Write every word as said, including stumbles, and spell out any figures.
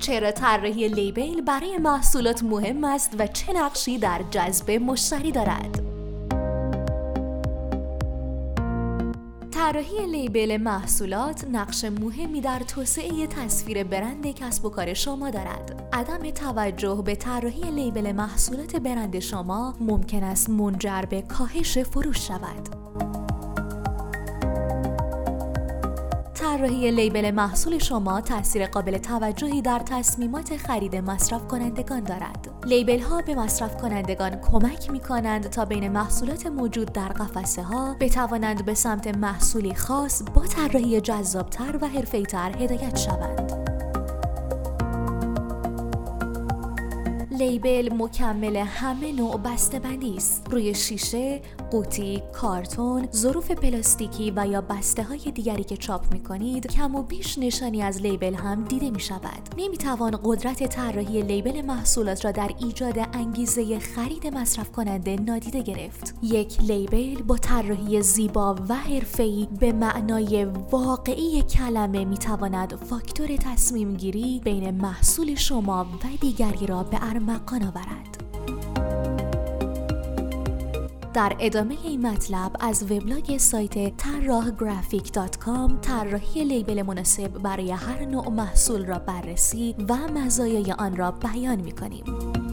چرا طراحی لیبل برای محصولات مهم است و چه نقشی در جذب مشتری دارد؟ طراحی لیبل محصولات نقش مهمی در توسعه تصویر برند کسب و کار شما دارد. عدم توجه به طراحی لیبل محصولات برند شما ممکن است منجر به کاهش فروش شود. طراحی لیبل محصول شما تأثیر قابل توجهی در تصمیمات خرید مصرف کنندگان دارد. لیبل ها به مصرف کنندگان کمک می کنند تا بین محصولات موجود در قفسه ها بتوانند به سمت محصولی خاص با طراحی جذابتر و حرفه‌ای‌تر هدایت شوند. لیبل مکمل همه نوع بسته‌بندی است. روی شیشه، قوطی، کارتون، ظروف پلاستیکی و یا بسته‌های دیگری که چاپ می‌کنید، کم و بیش نشانی از لیبل هم دیده می‌شود. نمی‌توان قدرت طراحی لیبل محصولات را در ایجاد انگیزه خرید مصرف کننده نادیده گرفت. یک لیبل با طراحی زیبا و حرفه‌ای به معنای واقعی کلمه می‌تواند فاکتور تصمیم گیری بین محصول شما و دیگری را به ارمغان آورد. در ادامه این مطلب از وبلاگ سایت طراح گرافیک دات کام طراحی لیبل مناسب برای هر نوع محصول را بررسی و مزایای آن را بیان می‌کنیم.